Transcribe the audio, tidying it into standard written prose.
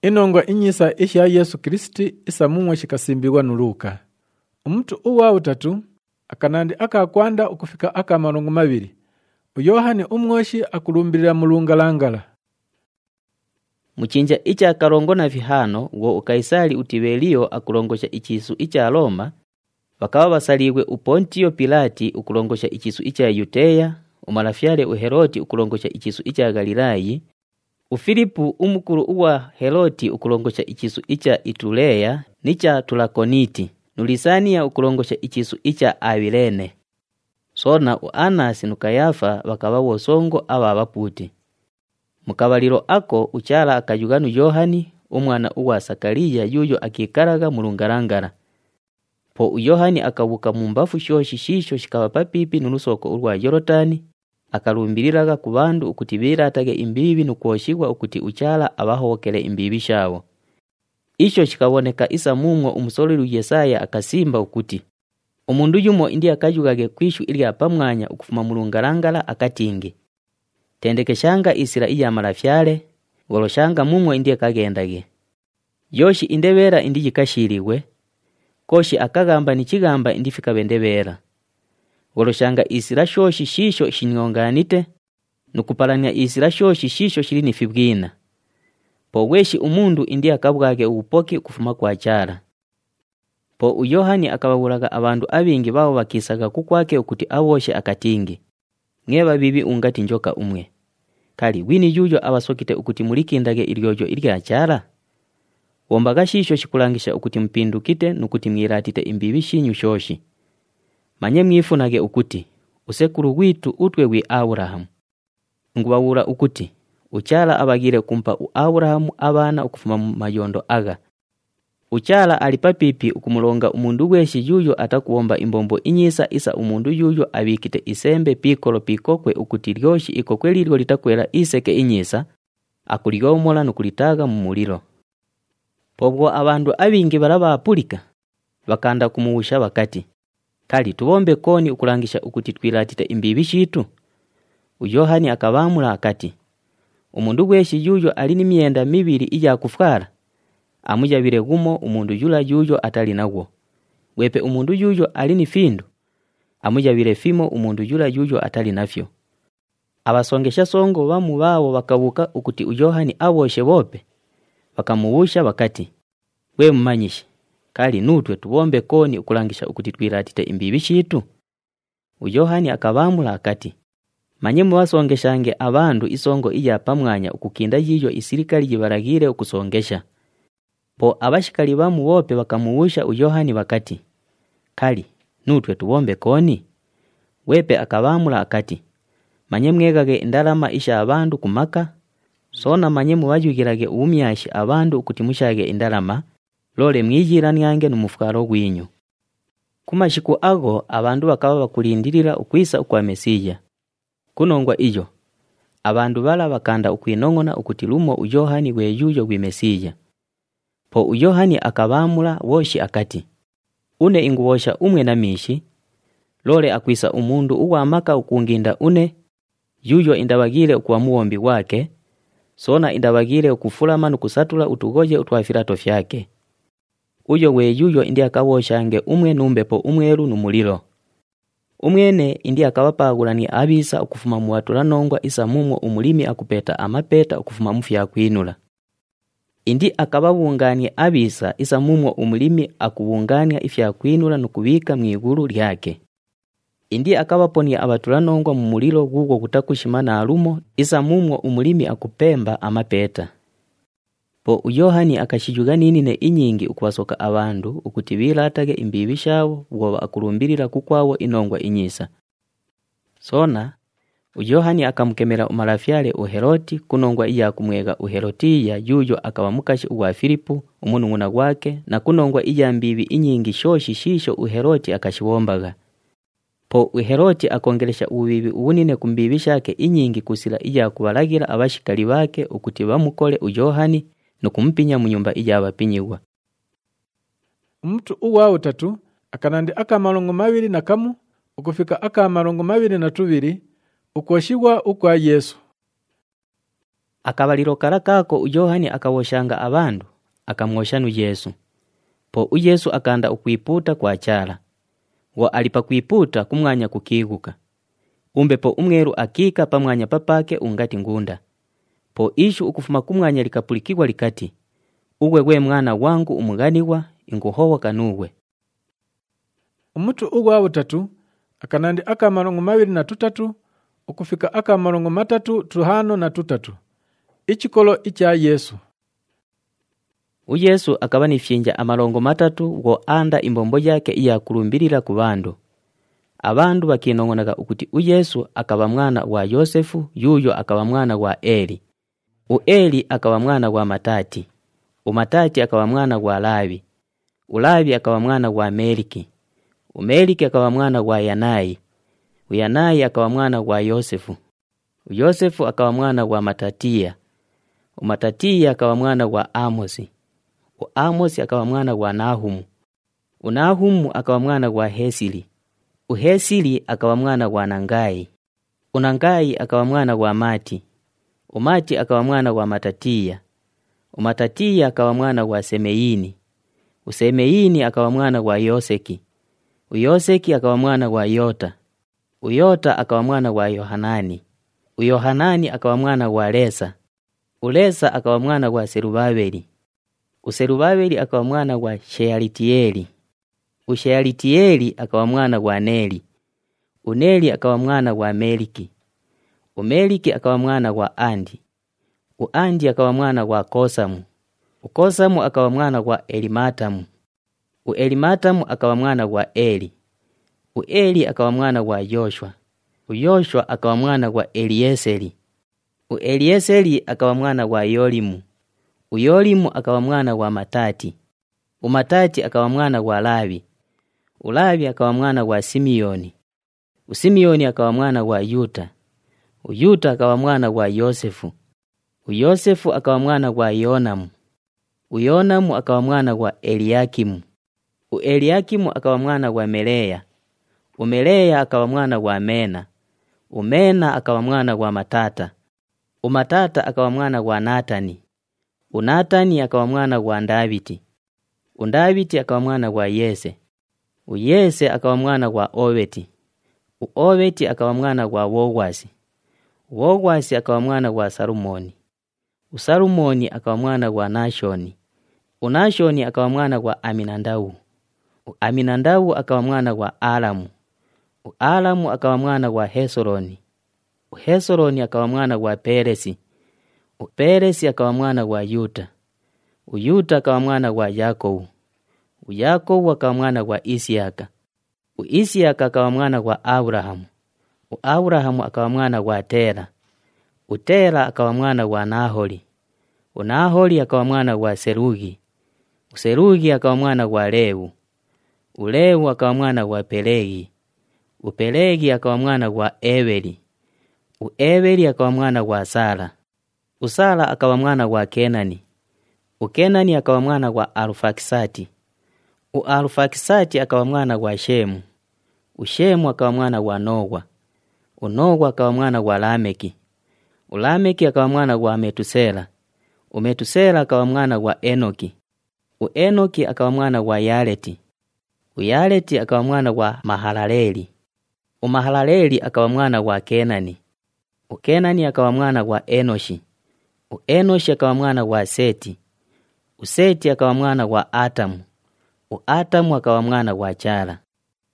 Inongwa inyisa isha Yesu Kristi isa mumwe shikasimbigwa nuluka. Umutu uwa utatu akanandi akakwanda ukufika aka 20. Yohani umwoshi akulumbirira mulungalangala. Muchinja icha karongo na vihano wo ukaisali Utibelio akulongosha ichisu icha Roma, wakawa basaliwe Upontio Pilati ukulongosha ichisu icha Yudeya, umalafyale Heroti ukulongosha ichisu icha Galilayi, Ufilipu umukuru uwa Heroti ukulongosha ichisu icha Iturea nicha Tulakoniti, Nulisania ukulongosha ichisu icha Abilene. Sona Anasi nukayafa wakawa wosongo aba abaputi. Mukabaliro ako uchala akajuganu Yohani umwana uwa Sakariya yuyo akikaraga mulungarangara. Po Yohani akabuka mumbafu shoshi shisho shikaba papipi nulusoko urwa Yorotani, akalumbiriraga ku bandu ukuti biratage imbibi nukoshigwa ukuti uchala abahokele imbibi shawo. Isho shikaboneka isa mumwo umusolelu Yesaya akasimba ukuti umundu yumo indi akajugage kwishu ili apamwanya ukufuma mulungarangala akatingi. Tendekeshanga Israeli amalafyale, woloshanga mumwe indi akagendage. Yoshi indebera indi jikashiriwe, koshi akagamba nichigamba indi fika bendebera. Woloshanga Isira shoshi shisho shingonganite, nukupalania Isira shoshi shisho shiri nifibwina. Po weshi umundu indi akabwage upoki kufuma kwa chara. Po Yohani akababulaga abandu abingi bawo bakisaga kukwake ukuti awoshe akatingi. Ngeba bibi ungati njoka umwe. Kali wini yuyo abasokite ukuti mulikindage ilyojo ilya chara. Wombaga shisho shikulangisha ukuti mpindukite nukuti mwiratite imbibi shinyu shoshi. Manye mwifunage ukuti usekuru witu utwe wi Abrahamu. Ngubawura ukuti uchala abagire kumpa Abrahamu abana ukufuma mayondo aga. Uchala alipapipi ukumulonga umundu weshi yuyo atakuomba imbombo inyisa isa umundu yuyo abikite isembe pikolo pikokwe ukuti lyoshi ikokwe lilyo litakwela iseke inyisa akulyomola nukulitaga mu muliro. Pobwo abandu abingi baraba apulika bakanda kumuwusha bakati kali tubombe koni ukulangisha ukuti twiratite imbibi shitu. Yohani akabamula akati umundu weshi yuyo alini myenda mibiri ija kufara amujabire gumo umundu yula yuyo atali nawo. Wepe umundu yuyo alini findu amujabire fimo umundu yula yuyo atali nafyo. Abasongesha songo bamu bawo bakabuka ukuti Yohani aboshe bope bakamuwusha bakati we mumanyishi kali nutwe tubombe koni ukulangisha ukuti twiratite imbibi shitu. Yohani akabamula akati manye mubasongeshange abandu isongo iya pamwanya ukukinda yiyo isirikali jibaragire ukusongesha. Po abashikali bamu bope bakamuwusha Yohani bakati kali nutwe tubombe koni. Wepe akabamula akati manye mwegage indalama isha abandu kumaka, sona manye mubajugirage umyashi abandu ukuti mushage indalama, lole mwijiraniange numufukaro gwinyu. Kumashiku ago abandu bakaba bakulindirira ukwisa ukwa Mesija. Kunongwa iyo abandu bala bakanda ukwinongona ukuti lumo Yohani we yuyo gwi Mesija. Po Yohani akabamula woshi akati une inguwosha umwe na mishi, lole akwisa umundu uwa maka ukunginda une yuyo indabagire ukwa muombi wake, sona indabagire ukufulama nukusatula utugoje utwafirato fyake. Uyo we yuyo indi akawoshange umwe numbepo umweru numulilo. Umwene indi akabapagulani abisa ukufuma muwatula nongwa isa mumwo umulimi akupeta amapeta ukufuma mufya kwinula. Indi akababungania abisa isa mumwo umulimi akubungania ifya kwinula nukubika mwiguru lyake. Indi akabaponia abatulanongwa mu muliro gugo kutakushimana alumo isa mumwo umulimi akupemba amapeta. Po Yohani akashijuga nini inyingi ukwasoka abandu ukuti bilatage imbibi shawo woba akulumbirira kukwawo inongwa inyisa. Sona Yohani akamukemera umalafyale Heroti kunongwa iya kumwega Herotiya yuyo akabamukashi uwa Filipu umununguna gwake na kunongwa iya mbibi inyingi shoshi shisho Heroti akashibombaga. Po Heroti akongelesha ubibi ubunine kumbibi shake inyingi kusila iya kubalagira abashikali bake ukuti bamukole Yohani nukumpinya mu nyumba ija abapinyiwa. Umutu uwa utatu akanandi aka 21 ukufika aka 22 ukoshigwa ukwa Yesu. Akabaliro kalakako uyohani akawoshanga abandu, akamwoshanu Yesu. Po Yesu akanda ukwiputa kwa chala. Wo alipa kwiputa kumwanya kukiguka. Umbepo umweru akika pamwanya papake ungati ngunda. Po ishu ukufuma kumwanya likapulikigwa likati, uwe gwe mwana wangu umuganiwa, inguhowa kanuwe. Umutu ugwa butatu akanandi akamarongo 23 ukufika akamarongo 353. Ichikolo icha Yesu. Yesu akaba nifyinja amarongo 3 go anda imbombo yake iya kulumbirira ku bandu. Abandu bakinongonaga ukuti Yesu akaba mwana wa Yosefu, yuyo akaba mwana wa Eli. Eli akaba mwana wa Matati. Matati akaba mwana wa Lawi. Lawi akaba mwana wa Meliki. Meliki akaba mwana wa Yanai. Yanai akaba mwana wa Yosefu. Yosefu akaba mwana wa Matatia. Matatia akaba mwana wa Amosi. Amosi akaba mwana wa Nahumu. Nahumu akaba mwana wa Hesili. Hesili akaba mwana wa Nangai. Nangai akaba mwana wa Mati. Mati akaba mwana wa Matatia. Matatia akaba mwana wa Semeini. Semeini akaba mwana wa Yoseki. Yoseki akaba mwana wa Yota. Yota akaba mwana wa Yohanani. Yohanani akaba mwana wa Lesa. Lesa akaba mwana wa Serubabeli. Serubabeli akaba mwana wa Shealitieli. Shealitieli akaba mwana wa Neli. Neli akaba mwana wa Meliki. Meliki akaba mwana wa Andi. Andi akaba mwana wa Kosamu. Kosamu akaba mwana wa Elimatamu. Elimatamu akaba mwana wa Eli. Eli akaba mwana wa Yoshua. Yoshua akaba mwana wa Elieseli. Elieseli akaba mwana wa Yolimu. Yolimu akaba mwana wa Matati. Matati akaba mwana wa Lawi. Lawi akaba mwana wa Simeoni. Simeoni akaba mwana wa Yuta. Yuta akaba mwana wa Yosefu. Yosefu akaba mwana wa Yonamu. Yonamu akaba mwana wa Eliakimu. Eliakimu akaba mwana wa Melea. Melea akaba mwana wa Mena. Mena akaba mwana wa Matata. Matata akaba mwana wa Natani. Natani akaba mwana wa Davidi. Davidi akaba mwana wa Yese. Yese akaba mwana wa Obeti. Obeti akaba mwana wa Wowasi. Wowasi akaba mwana wa Salumoni. Salumoni akaba mwana wa Nashoni. Nashoni akaba mwana wa Aminadau. Aminadau akaba mwana wa Alamu. Alamu akaba mwana wa Hesroni. Hesroni akaba mwana wa Peresi. Peresi akaba mwana wa Yuta. Yuta akaba mwana wa Yakobu. Yakobu akaba mwana wa Isiaka. Isiaka akaba mwana wa Abrahamu. Abrahamu akaba mwana wa Tera. Tera akaba mwana wa Nahori. Nahori akaba mwana wa Serugi. Serugi akaba mwana wa Lewu. Lewu akaba mwana wa Pelegi. Pelegi akaba mwana wa Ebeli. Ebeli akaba mwana wa Sara. Sara akaba mwana wa Kenani. Kenani akaba mwana wa Arufakisati. Arufakisati akaba mwana wa Shemu. Shemu akaba mwana wa Nowa. Nowa akaba mwana wa Lameki. Lameki akaba mwana wa Metusela. Metusela akaba mwana wa Enoki. Enoki akaba mwana wa Yareti. Yareti akaba mwana wa Mahalaleli. Mahalaleli akaba mwana wa Kenani. Kenani akaba mwana wa Enoshi. Enoshi akaba mwana wa Seti. Seti akaba mwana wa Atamu. Atamu akaba mwana wa Chala.